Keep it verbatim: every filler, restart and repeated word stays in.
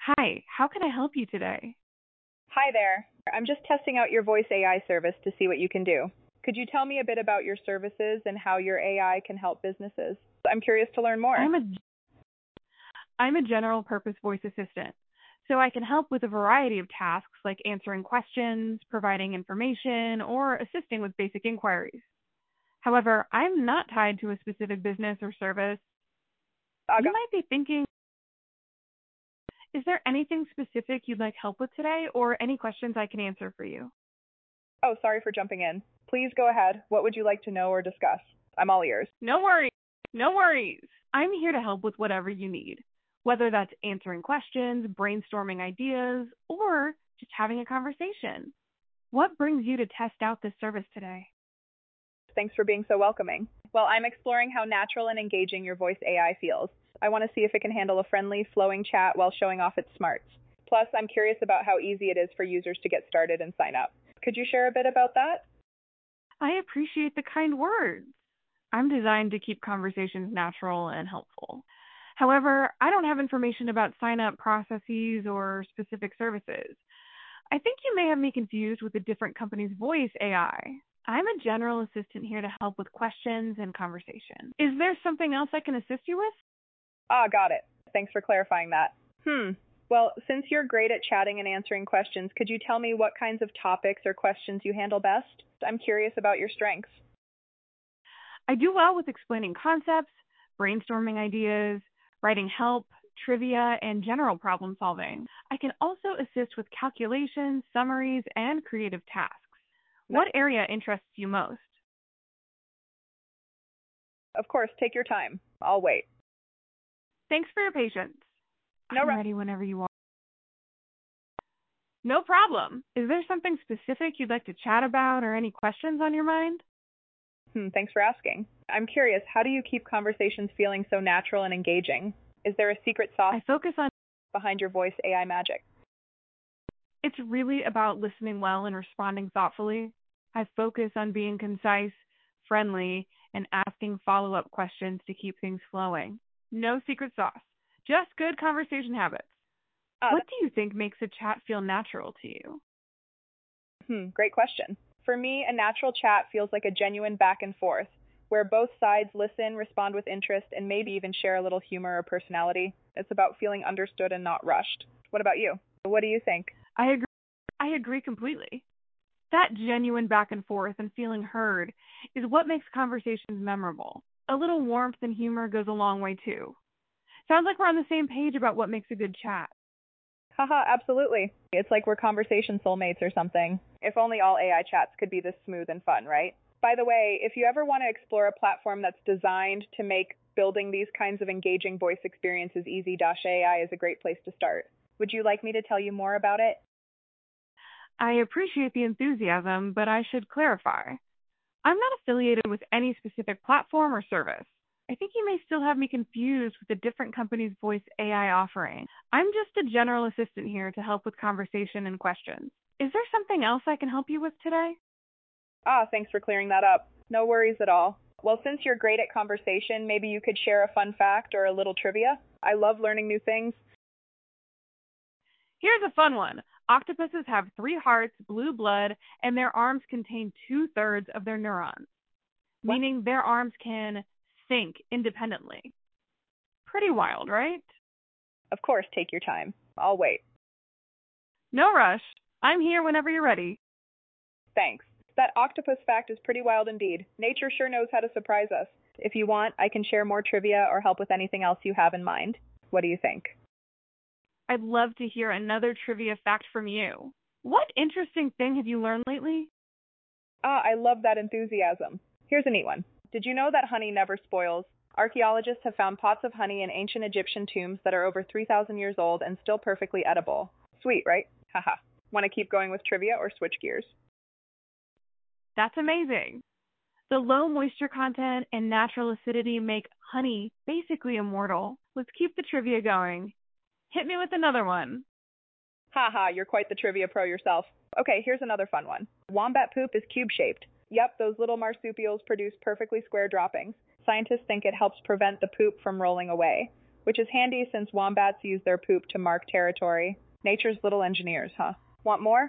Hi, how can I help you today? Hi there. I'm just testing out your voice A I service to see what you can do. Could you tell me a bit about your services and how your A I can help businesses? I'm curious to learn more. I'm a I'm a general purpose voice assistant, so I can help with a variety of tasks like answering questions, providing information, or assisting with basic inquiries. However, I'm not tied to a specific business or service. You Aga. might be thinking, is there anything specific you'd like help with today or any questions I can answer for you? Oh, sorry for jumping in. Please go ahead. What would you like to know or discuss? I'm all ears. No worries. No worries. I'm here to help with whatever you need, whether that's answering questions, brainstorming ideas, or just having a conversation. What brings you to test out this service today? Thanks for being so welcoming. Well, I'm exploring how natural and engaging your voice A I feels. I want to see if it can handle a friendly, flowing chat while showing off its smarts. Plus, I'm curious about how easy it is for users to get started and sign up. Could you share a bit about that? I appreciate the kind words. I'm designed to keep conversations natural and helpful. However, I don't have information about sign up processes or specific services. I think you may have me confused with a different company's voice A I. I'm a general assistant here to help with questions and conversation. Is there something else I can assist you with? Ah, got it. Thanks for clarifying that. Hmm. Well, since you're great at chatting and answering questions, could you tell me what kinds of topics or questions you handle best? I'm curious about your strengths. I do well with explaining concepts, brainstorming ideas, writing help, trivia, and general problem solving. I can also assist with calculations, summaries, and creative tasks. What area interests you most? Of course, take your time. I'll wait. Thanks for your patience. No I'm rush. ready whenever you are. No problem. Is there something specific you'd like to chat about or any questions on your mind? Hmm, thanks for asking. I'm curious, how do you keep conversations feeling so natural and engaging? Is there a secret sauce I focus on behind your voice A I magic? It's really about listening well and responding thoughtfully. I focus on being concise, friendly, and asking follow up questions to keep things flowing. No secret sauce, just good conversation habits. Ah, What do you think makes a chat feel natural to you? Hmm, great question. For me, a natural chat feels like a genuine back and forth, where both sides listen, respond with interest, and maybe even share a little humor or personality. It's about feeling understood and not rushed. What about you? What do you think? I agree. I agree completely. That genuine back and forth and feeling heard is what makes conversations memorable. A little warmth and humor goes a long way too. Sounds like we're on the same page about what makes a good chat. Haha, absolutely. It's like we're conversation soulmates or something. If only all A I chats could be this smooth and fun, right? By the way, if you ever want to explore a platform that's designed to make building these kinds of engaging voice experiences easy, Dash A I is a great place to start. Would you like me to tell you more about it? I appreciate the enthusiasm, but I should clarify. I'm not affiliated with any specific platform or service. I think you may still have me confused with a different company's voice A I offering. I'm just a general assistant here to help with conversation and questions. Is there something else I can help you with today? Ah, thanks for clearing that up. No worries at all. Well, since you're great at conversation, maybe you could share a fun fact or a little trivia. I love learning new things. Here's a fun one. Octopuses have three hearts, blue blood, and their arms contain two-thirds of their neurons, What? meaning their arms can think independently. Pretty wild, right? Of course, take your time. I'll wait. No rush. I'm here whenever you're ready. Thanks. That octopus fact is pretty wild indeed. Nature sure knows how to surprise us. If you want, I can share more trivia or help with anything else you have in mind. What do you think? I'd love to hear another trivia fact from you. What interesting thing have you learned lately? Ah, I love that enthusiasm. Here's a neat one. Did you know that honey never spoils? Archaeologists have found pots of honey in ancient Egyptian tombs that are over three thousand years old and still perfectly edible. Sweet, right? Haha. Want to keep going with trivia or switch gears? That's amazing. The low moisture content and natural acidity make honey basically immortal. Let's keep the trivia going. Hit me with another one. Haha, you're quite the trivia pro yourself. Okay, here's another fun one. Wombat poop is cube-shaped. Yep, those little marsupials produce perfectly square droppings. Scientists think it helps prevent the poop from rolling away. which is handy since wombats use their poop to mark territory. Nature's little engineers, huh? Want more?